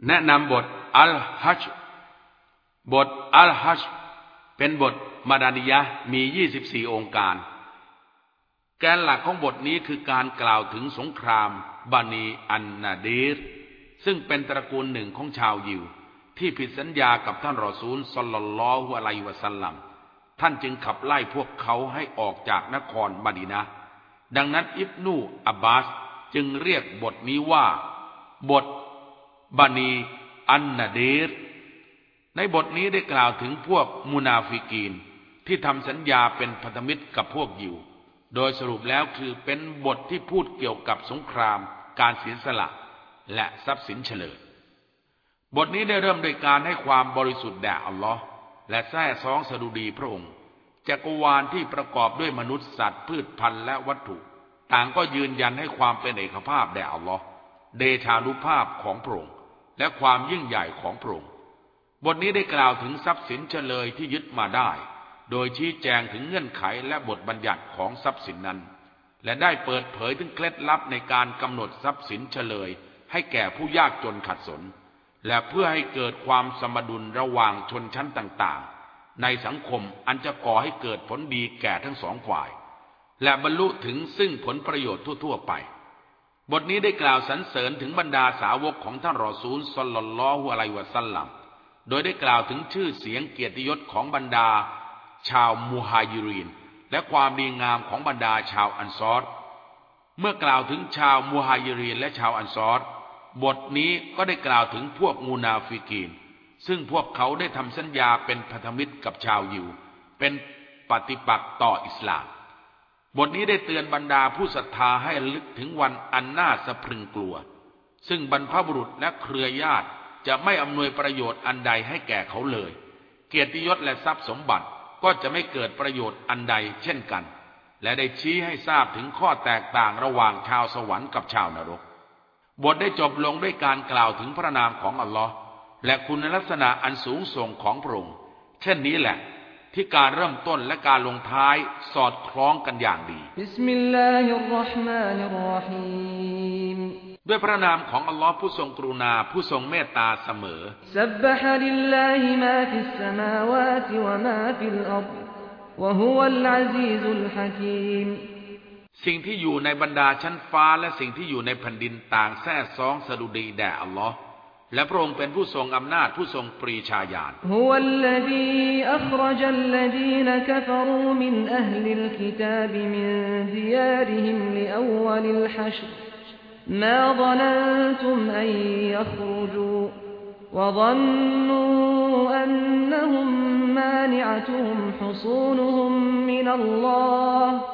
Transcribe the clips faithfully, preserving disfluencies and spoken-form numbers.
แนะนำบทอัลฮัจญ์บทอัลฮัจญ์เป็นบทมาดานิยะห์มียี่สิบสี่องค์การแกนหลักของบทนี้คือการกล่าวถึงสงครามบานีอันนาดีรซึ่งเป็นตระกูลหนึ่งของชาวยิวที่ผิดสัญญากับท่านรอซูลศ็อลลัลลอฮุอะลัยฮิวะซัลลัมท่านจึงขับไล่พวกเขาให้ออกจากนครมะดีนะห์ดังนั้นอิบนูอับบาสจึงเรียกบทนี้ว่าบทบานีอันนาดีรในบทนี้ได้กล่าวถึงพวกมุนาฟิกีนที่ทำสัญญาเป็นพันธมิตรกับพวกยิวโดยสรุปแล้วคือเป็นบทที่พูดเกี่ยวกับสงครามการเสียสละและทรัพย์สินเฉลิมบทนี้ได้เริ่มโดยการให้ความบริสุทธิ์แด่อัลลอฮ์และแท้ซองสดุดีพระองค์จักรวาลที่ประกอบด้วยมนุษย์สัตว์พืชพันธุ์และวัตถุต่างก็ยืนยันให้ความเป็นเอกภาพแด่อัลลอฮ์เดชานุภาพของพระองค์และความยิ่งใหญ่ของพระองค์บทนี้ได้กล่าวถึงทรัพย์สินเฉลยที่ยึดมาได้โดยชี้แจงถึงเงื่อนไขและบทบัญญัติของทรัพย์สินนั้นและได้เปิดเผยถึงเคล็ดลับในการกำหนดทรัพย์สินเฉลยให้แก่ผู้ยากจนขัดสนและเพื่อให้เกิดความสมดุลระหว่างชนชั้นต่างๆในสังคมอันจะก่อให้เกิดผลดีแก่ทั้งสองฝ่ายและบรรลุถึงซึ่งผลประโยชน์ทั่วๆไปบทนี้ได้กล่าวสรรเสริญถึงบรรดาสาวกของท่านรอซูลศ็อลลัลลอฮุอะลัยฮิวะซัลลัมโดยได้กล่าวถึงชื่อเสียงเกียรติยศของบรรดาชาวมุฮาญิรินและความดีงามของบรรดาชาวอันซอรเมื่อกล่าวถึงชาวมุฮาญิรินและชาวอันซอรบทนี้ก็ได้กล่าวถึงพวกมุนาฟิกีนซึ่งพวกเขาได้ทำสัญญาเป็นพันธมิตรกับชาวยิวเป็นปฏิปักษ์ต่ออิสลามบทนี้ได้เตือนบรรดาผู้ศรัทธาให้ระลึกถึงวันอันน่าสะพรึงกลัวซึ่งบรรพบุรุษและเครือญาติจะไม่อำนวยประโยชน์อันใดให้แก่เขาเลยเกียรติยศและทรัพย์สมบัติก็จะไม่เกิดประโยชน์อันใดเช่นกันและได้ชี้ให้ทราบถึงข้อแตกต่างระหว่างชาวสวรรค์กับชาวนรกบทได้จบลงด้วยการกล่าวถึงพระนามของอัลลอฮ์และคุณลักษณะอันสูงส่งของพระองค์เช่นนี้แหละที่การเริ่มต้นและการลงท้ายสอดคล้องกันอย่างดีบิสมิลลาฮิรเราะห์มานิรเราะฮีมด้วยพระนามของอัลลอฮ์ผู้ทรงกรุณาผู้ทรงเมตตาเสมอซับบะฮะลิลลาฮิมาฟิสสมาวาติวะมาฟิลอัรฎวะฮุวัลอะซีซุลฮะกีมสิ่งที่อยู่ในบรรดาชั้นฟ้าและสิ่งที่อยู่ในแผ่นดินต่างแท้ซองสดุดีแด่อัลลอฮ์และพระองค์เป็นผู้ทรงอำนาจผู้ทรงปรีชาญาณฮุวัลลซีอัคเราะจัลลซีนกะฟะรูมินอะฮลิลกิตาบมินดิยาริฮิมลิอวัลิลฮัชรมาظนนตุมอันยัครุจูวะظนนูอันนะฮุมมานิอะตุฮุมฮุซูนุฮุมมินัลลอฮ์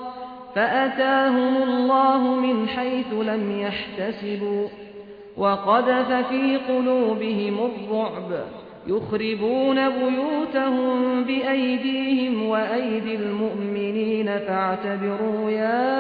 فأتاهم الله من حيث لم يحتسبوا وقذف في قلوبهم الرعب يخربون بيوتهم بأيديهم وأيدي المؤمنين فاعتبروا يا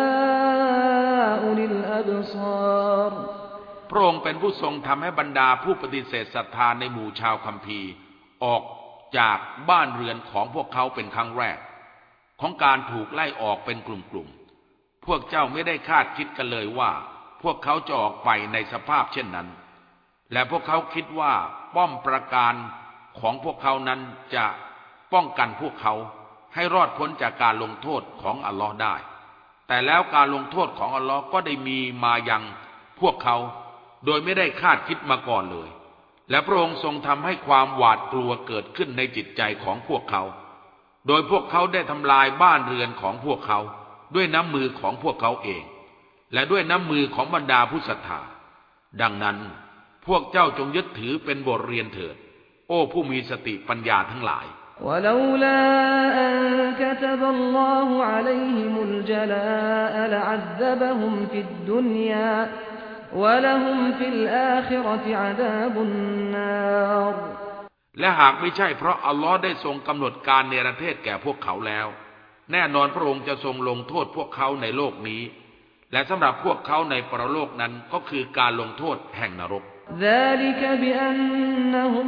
أولي الأبصار พระองค์เป็นผู้ทรงทำให้บรรดาผู้ปฏิเสธศรัทธาในหมู่ชาวคัมภีร์ออกจากบ้านเรือนของพวกเขาเป็นครั้งแรกของการถูกไล่ออกเป็นกลุ่มๆพวกเจ้าไม่ได้คาดคิดกันเลยว่าพวกเขาจะออกไปในสภาพเช่นนั้นและพวกเขาคิดว่าป้อมปราการของพวกเขานั้นจะป้องกันพวกเขาให้รอดพ้นจากการลงโทษของอัลลอฮ์ได้แต่แล้วการลงโทษของอัลลอฮ์ก็ได้มีมายังพวกเขาโดยไม่ได้คาดคิดมาก่อนเลยและพระองค์ทรงทำให้ความหวาดกลัวเกิดขึ้นในจิตใจของพวกเขาโดยพวกเขาได้ทำลายบ้านเรือนของพวกเขาด้วยน้ำมือของพวกเขาเองและด้วยน้ำมือของบรรดาผู้ศรัทธาดังนั้นพวกเจ้าจงยึดถือเป็นบทเรียนเถิดโอ้ผู้มีสติปัญญาทั้งหลายวะลาลาอันกะตะบัลลอฮุอะลัยฮิมุลญะลาอะละอัซซะบะฮุมฟิดดุนยาวะละฮุมฟิลอาคิเราะติอะซาบุนนาร์และหากไม่ใช่เพราะอัลลอฮ์ได้ทรงกำหนดการเนรเทศแก่พวกเขาแล้วแน่นอนพระองค์จะทรงลงโทษพวกเขาในโลกนี้และสำหรับพวกเขาในปรโลกนั้นก็คือการลงโทษแห่งนรก ذلك بأنهم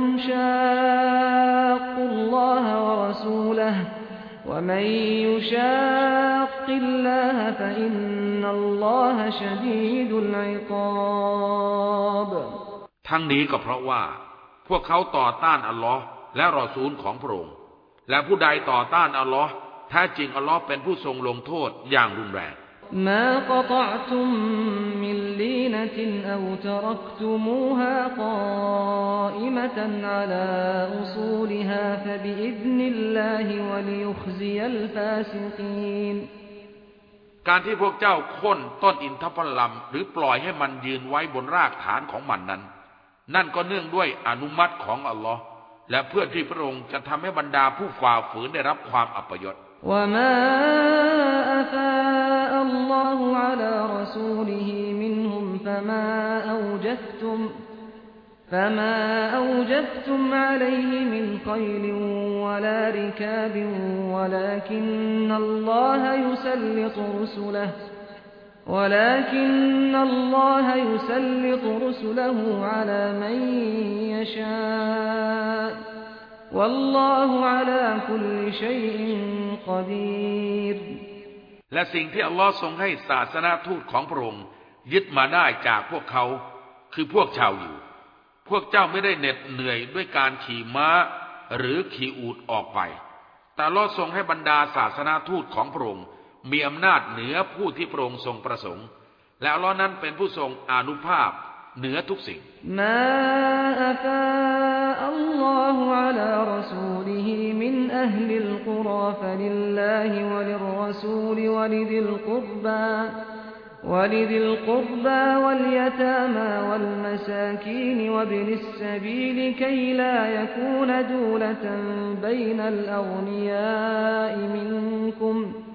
شاقوا الله ورسوله ومن يشاق الله فإن الله شديد العقاب ทั้งนี้ก็เพราะว่าพวกเขาต่อต้านอัลลอฮ์และรอซูลของพระองค์และผู้ใดต่อต้านอัลลอฮ์แท้จริงอัลลอฮ์เป็นผู้ทรงลงโทษอย่างรุนแรง ما قطعتم من لينة أو تركتموها قائمة على أصولها فبإذن الله وليخزي الفاسقين การที่พวกเจ้าโค่นต้นอินทผลัมหรือปล่อยให้มันยืนไว้บนรากฐานของมันนั้นนั่นก็เนื่องด้วยอนุมัติของอัลลอฮ์และเพื่อที่พระองค์จะทำให้บรรดาผู้ฝ่าฝืนได้รับความอัปยศ وما أفاء الله على رسوله منهم فما أوجفتم فما أوجفتم عليه من خيل ولا ركاب ولكن الله يسلط رسله ولكن الله يسلط رسله على من يشاء والله على كل شيء قدير และสิ่งที่อัลลอฮ์ทรงให้ศาสนาทูตของพระองค์ยึดมาได้จากพวกเขาคือพวกชาวยิวพวกเจ้าไม่ได้เหน็ดเหนื่อยด้วยการขี่ม้าหรือขี่อูฐออกไปแต่อัลลอฮ์ทรงให้บรรดาศาสนาทูตของพระองค์มีอำนาจเหนือผู้ที่พระองค์ทรงประสงค์และอัลลอฮ์นั้นเป็นผู้ทรงอานุภาพเหนือทุกสิ่งมาอัฟาอัลลอฮุอะลารอซูลิฮิมินอะฮลิลกุรอฟะลิลลาฮิวะลิรรอซูลิวะลิดิลกุรบาولذي القربى واليتامى والمساكين وابن السبيل كي لا يكون دولة بين الأغنياء منكم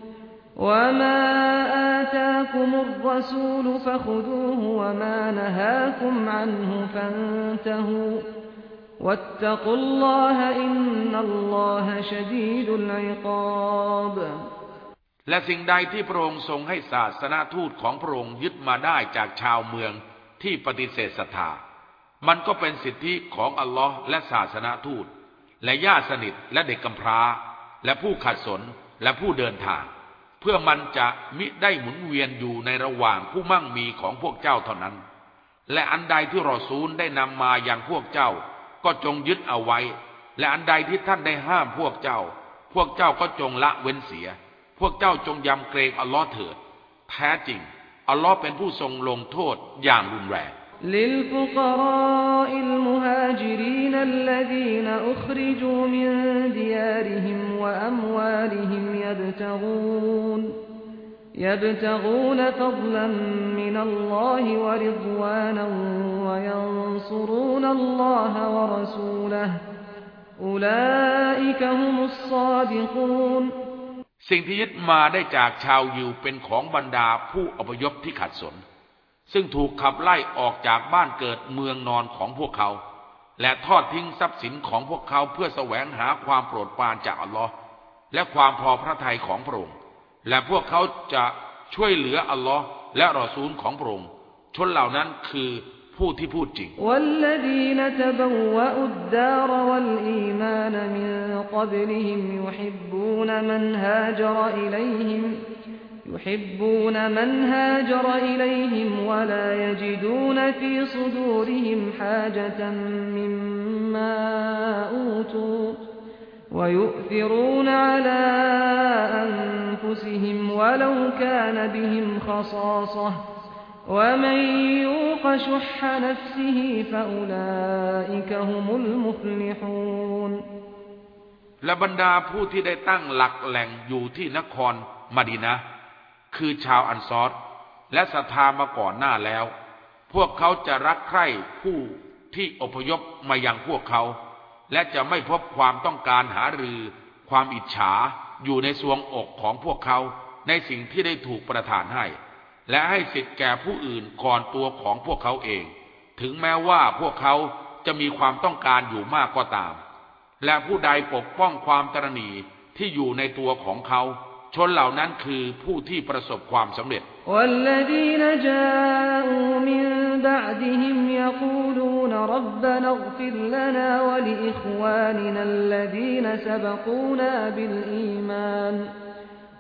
وما آتاكم الرسول فخذوه وما نهاكم عنه فانتهوا واتقوا الله إن الله شديد العقاب และสิ่งใดที่พระองค์ทรงให้ศาสนาทูตของพระองค์ยึดมาได้จากชาวเมืองที่ปฏิเสธศรัทธามันก็เป็นสิทธิของอัลลอฮ์และศาสนาทูตและญาติสนิทและเด็กกำพร้าและผู้ขัดสนและผู้เดินทางเพื่อมันจะมิได้หมุนเวียนอยู่ในระหว่างผู้มั่งมีของพวกเจ้าเท่านั้นและอันใดที่รอซูลได้นำมาอย่างพวกเจ้าก็จงยึดเอาไว้และอันใดที่ท่านได้ห้ามพวกเจ้าพวกเจ้าก็จงละเว้นเสียพวกเจ้าจงยำเกรงอัลลอฮ์เถิดแท้จริงอัลลอฮ์เป็นผู้ทรงลงโทษอย่างรุนแรง للفقراء المهاجرين الذين أخرجوا من ديارهم وأموالهم يبتغون يبتغون فضلا من الله ورضوانا وينصرون الله ورسوله أولئك هم الصادقون สิ่งที่ยึดมาได้จากชาวยิวเป็นของบรรดาผู้อพยพที่ขัดสนซึ่งถูกขับไล่ออกจากบ้านเกิดเมืองนอนของพวกเขาและทอดทิ้งทรัพย์สินของพวกเขาเพื่อแสวงหาความโปรดปรานจากอัลลอฮ์และความพอพระทัยของพระองค์และพวกเขาจะช่วยเหลืออัลลอฮ์และรอซูลของพระองค์ชนเหล่านั้นคือผู้ที่พูดจริง والذين تبوأوا الدار والإيمان من قبلهم يحبون من هاجر إليهم يحبون من هاجر إليهم ولا يجدون في صدورهم حاجة مما أوتوا ويؤثرون على أنفسهم ولو كان بهم خصاصة ومن يوق شح نفسه فأولئك هم المفلحون และบรรดาผู้ที่ได้ตั้งหลักแหล่งอยู่ที่นครมะดีนะห์คือชาวอันซอรและศรัทธามาก่อนหน้าแล้วพวกเขาจะรักใคร่ผู้ที่อพยพมายังพวกเขาและจะไม่พบความต้องการหารือความอิจฉาอยู่ในสวงอกของพวกเขาในสิ่งที่ได้ถูกประทานให้และให้สิทธิ์แก่ผู้อื่นก่อนตัวของพวกเขาเองถึงแม้ว่าพวกเขาจะมีความต้องการอยู่มากก็ตามและผู้ใดปกป้องความตระหนี่ที่อยู่ในตัวของเขาชนเหล่านั้นคือผู้ที่ประสบความสำเร็จ والذين جاءوا من بعدهم يقولون ربنا اغفر لنا ولإخواننا الذين سبقونا بالإيمان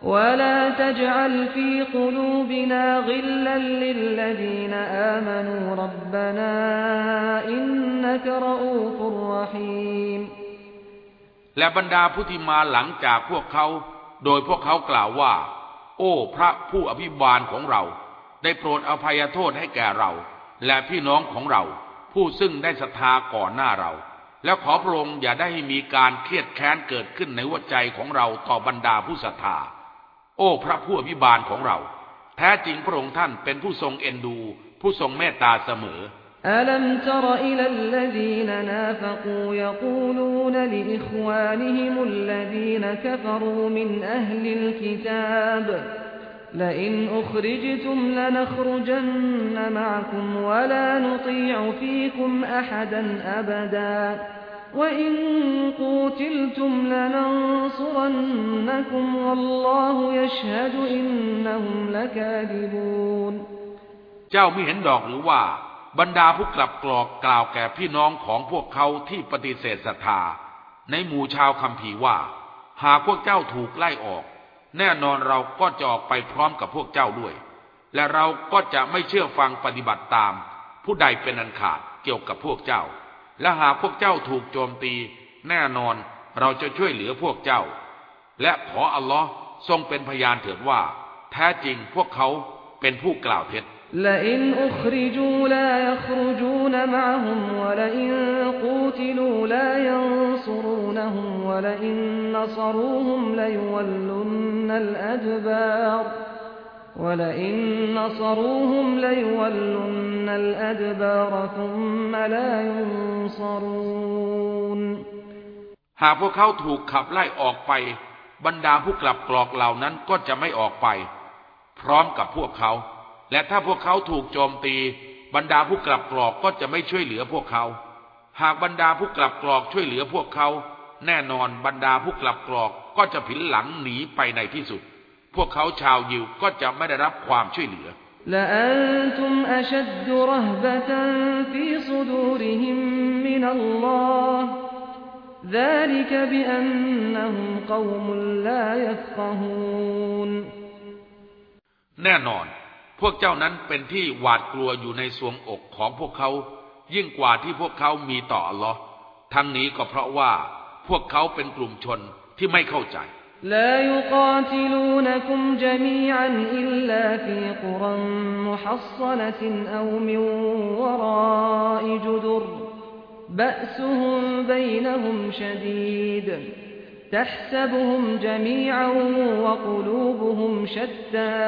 ولا تجعل في قلوبنا غلا للذين آمنوا ربنا إنك رؤوف رحيم และบรรดาผู้ที่มาหลังจากพวกเขาโดยพวกเขากล่าวว่าโอ้พระผู้อภิบาลของเราได้โปรดอภัยโทษให้แก่เราและพี่น้องของเราผู้ซึ่งได้ศรัทธาก่อนหน้าเราแล้วขอพระองค์อย่าได้ให้มีการเครียดแค้นเกิดขึ้นในหัวใจของเราต่อบรรดาผู้ศรัทธาโอ้พระผู้อภิบาลของเราแท้จริงพระองค์ท่านเป็นผู้ทรงเอ็นดูผู้ทรงเมตตาเสมอ ألم تر إلى الذين نافقوا يقولون لإخوانهم الذين كفروا من أهل الكتاب لئن أخرجتم لنخرجن معكم ولا نطيع فيكم أحدا أبدا وإن قوتلتم لننصرنكم والله يشهد إنهم لكاذبون เจ้าไม่เห็นดอกหรือว่าบรรดาผู้กลับกรอกกล่าวแก่พี่น้องของพวกเขาที่ปฏิเสธศรัทธาในหมู่ชาวคัมภีร์ว่าหากพวกเจ้าถูกไล่ออกแน่นอนเราก็จะออกไปพร้อมกับพวกเจ้าด้วยและเราก็จะไม่เชื่อฟังปฏิบัติตามผู้ใดเป็นอันขาดเกี่ยวกับพวกเจ้าและหากพวกเจ้าถูกโจมตีแน่นอนเราจะช่วยเหลือพวกเจ้าและขออัลลอฮ์ทรงเป็นพยานเถิดว่าแท้จริงพวกเขาเป็นผู้กล่าวเท็จ لئن أخرجوا لا يخرجون معهم ولئن قوتلوا لا ينصرونهم ولئن نصروهم ليولن الأدبار ولئن نصروهم ليولن الأدبار ثم لا ينصرون หากพวกเขาถูกขับไล่ออกไปบรรดาผู้กลับกรอกเหล่านั้นก็จะไม่ออกไปพร้อมกับพวกเขาและถ้าพวกเขาถูกโจมตีบรรดาผู้กลับกรอกก็จะไม่ช่วยเหลือพวกเขาหากบรรดาผู้กลับกรอกช่วยเหลือพวกเขาแน่นอนบรรดาผู้กลับกรอกก็จะผินหลังหนีไปในที่สุดพวกเขาชาวยิวก็จะไม่ได้รับความช่วยเหลือ لأنتم أشد رهبة في صدورهم من الله ذلك بأنهم قوم لا يفقهون แน่นอนพวกเจ้านั้นเป็นที่หวาดกลัวอยู่ในสวงอกของพวกเขายิ่งกว่าที่พวกเขามีต่ออัลลอฮ์ทั้งนี้ก็เพราะว่าพวกเขาเป็นกลุ่มชนที่ไม่เข้าใจ لا يقاتلونكم جميعا إلا في قرى محصنة أو من وراء جدر بأسهم بينهم شديد تحسبهم جميعا وقلوبهم شتى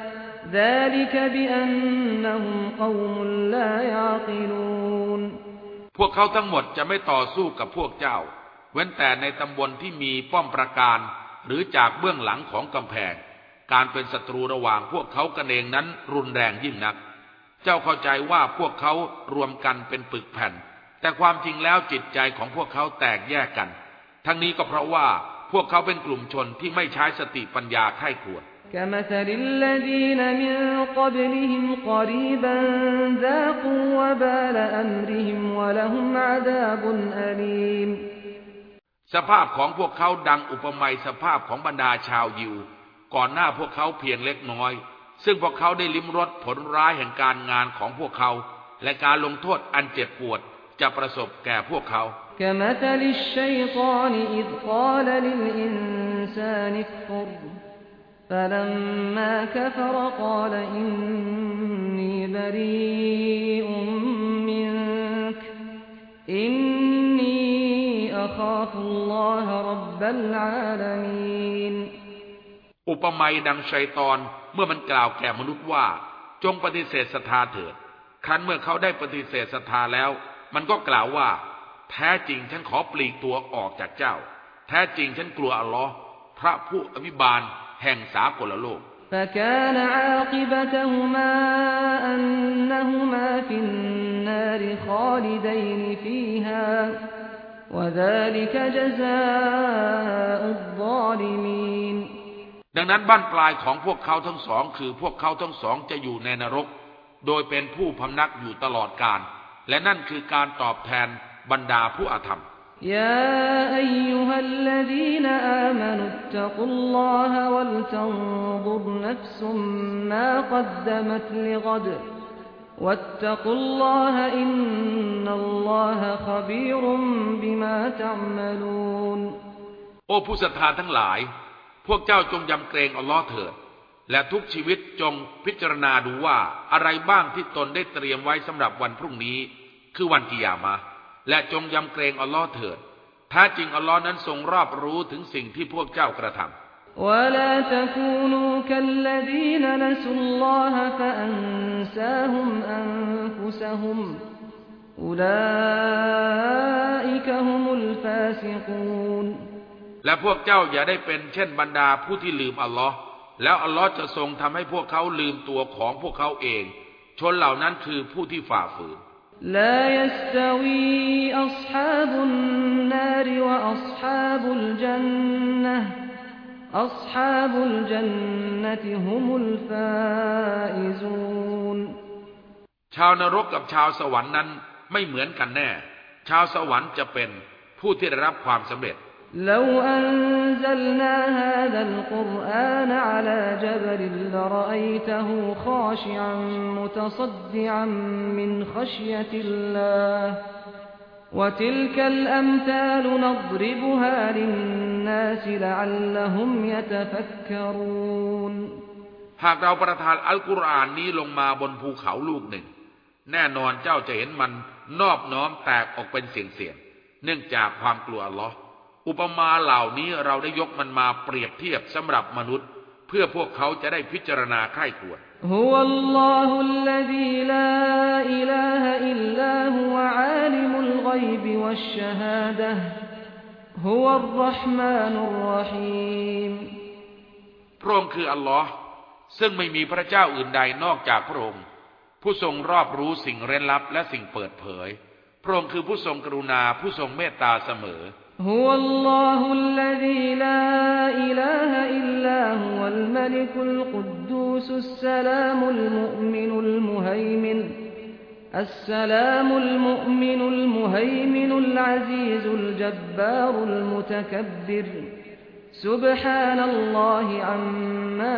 ذلك بأنهم قوم لا يعقلون พวกเขาทั้งหมดจะไม่ต่อสู้กับพวกเจ้าเว้นแต่ในตำบลที่มีป้อมปราการหรือจากเบื้องหลังของกำแพงการเป็นศัตรูระหว่างพวกเขากันเองนั้นรุนแรงยิ่งนักเจ้าเข้าใจว่าพวกเขารวมกันเป็นปึกแผ่นแต่ความจริงแล้วจิตใจของพวกเขาแตกแยกกันทั้งนี้ก็เพราะว่าพวกเขาเป็นกลุ่มชนที่ไม่ใช้สติปัญญาไข้ควร كمثل الذين من قبلهم قريبا ذاقوا وبال أمرهم ولهم عذاب أليم สภาพของพวกเขาดังอุปมาสภาพของบรรดาชาวยิวก่อนหน้าพวกเขาเพียงเล็กน้อยซึ่งพวกเขาได้ลิ้มรสผลร้ายแห่งการงานของพวกเขาและการลงโทษอันเจ็บปวดจะประสบแก่พวกเขา كمثل الشيطان إذ قال للإنسان اكفر فلما كفر قال إني بريء منك إني أخاف الله رب العالمين อุปมาดังชัยฏอนเมื่อมันกล่าวแก่มนุษย์ว่าจงปฏิเสธศรัทธาเถิดครั้นเมื่อเขาได้ปฏิเสธศรัทธาแล้วมันก็กล่าวว่าแท้จริงฉันขอปลีกตัวออกจากเจ้าแท้จริงฉันกลัวอัลลอฮ์พระผู้อภิบาลแห่งสากลโลก فكان عاقبتهما أنهما في النار خالدين فيها وذلك جزاء الظالمين ดังนั้นบ้านปลายของพวกเขาทั้งสองคือพวกเขาทั้งสองจะอยู่ในนรกโดยเป็นผู้พำนักอยู่ตลอดกาลและนั่นคือการตอบแทนบรรดาผู้อาธรรม يا أيها الذين آمنوا اتقوا الله ولتنظر نفس ما قدمت لغد واتقوا الله إن الله خبير بما تعملون โอ้ผู้ศรัทธาทั้งหลายพวกเจ้าจงยำเกรงอัลลอฮ์เถิดและทุกชีวิตจงพิจารณาดูว่าอะไรบ้างที่ตนได้เตรียมไว้สำหรับวันพรุ่งนี้คือวันกิยามะห์และจงยำเกรงอัลลอฮ์เถิดแท้จริงอัลลอฮ์นั้นทรงรอบรู้ถึงสิ่งที่พวกเจ้ากระทำ ولا تكونوا كالذين نسوا الله فأنساهم أنفسهم أولئك هم الفاسقون และพวกเจ้าอย่าได้เป็นเช่นบรรดาผู้ที่ลืมอัลลอฮ์แล้วอัลลอฮ์จะทรงทำให้พวกเขาลืมตัวของพวกเขาเองชนเหล่านั้นคือผู้ที่ฝ่าฝืน لا يستوي أصحاب النار وأصحاب الجنة أصحاب الجنة هم الفائزون ชาวนรกกับชาวสวรรค์นั้นไม่เหมือนกันแน่ชาวสวรรค์จะเป็นผู้ที่ได้รับความสำเร็จ لو أنزلنا هذا القرآن على جبل لرأيته خاشعا متصدعا من خشية الله وتلك الأمثال نضربها للناس لعلهم يتفكرون หากเราประทานอัลกุรอานนี้ลงมาบนภูเขาลูกหนึ่งแน่นอนเจ้าจะเห็นมันนอบน้อมแตกออกเป็นเสียงๆเนื่องจากความกลัวอัลลอฮ์อุปมาเหล่านี้เราได้ยกมันมาเปรียบเทียบสำหรับมนุษย์เพื่อพวกเขาจะได้พิจารณาใคร่ครวญ هو الله الذي لا إله إلا هو عالم الغيب والشهادة هو الرحمن الرحيم พระองค์คืออัลลอฮ์ซึ่งไม่มีพระเจ้าอื่นใดนอกจากพระองค์ผู้ทรงรอบรู้สิ่งเร้นลับและสิ่งเปิดเผยพระองค์คือผู้ทรงกรุณาผู้ทรงเมตตาเสมอ هو الله الذي لا إله إلا هو الملك القدوس السلام المؤمن المهيمن السلام المؤمن المهيمن العزيز الجبار المتكبر سبحان الله عما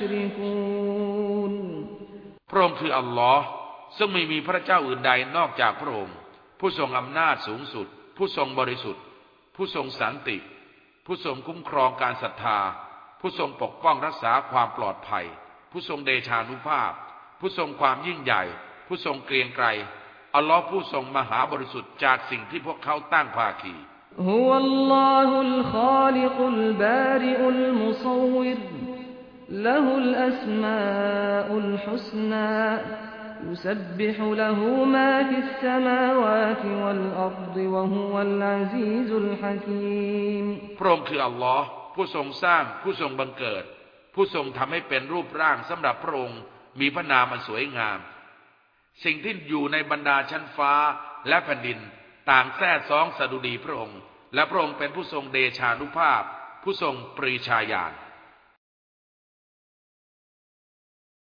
يشركون พระองค์คืออัลลอฮ์ซึ่งไม่มีพระเจ้าอื่นใดนอกจากพระองค์ผู้ทรงอำนาจสูงสุดผู้ทรงบริสุทธิ์ผู้ทรงสันติผู้ทรงคุ้มครองการศรัทธาผู้ทรงปกป้องรักษาความปลอดภัยผู้ทรงเดชานุภาพผู้ทรงความยิ่งใหญ่ผู้ทรงเกรียงไกรอัลลอฮ์ผู้ทรงมหาบริสุทธิ์จากสิ่งที่พวกเขาตั้งภาคี هو الله الخالق البارئ المصور له الأسماء الحسنى يسبح له ما في السماوات والأرض وهو العزيز الحكيم พระองค์คืออัลลอฮ์ผู้ทรงสร้างผู้ทรงบังเกิดผู้ทรงทำให้เป็นรูปร่างสำหรับพระองค์มีพระนามอันสวยงามสิ่งที่อยู่ในบรรดาชั้นฟ้าและแผ่นดินต่างแท้ซองสดุดีพระองค์และพระองค์เป็นผู้ทรงเดชานุภาพผู้ทรงปรีชาญาณ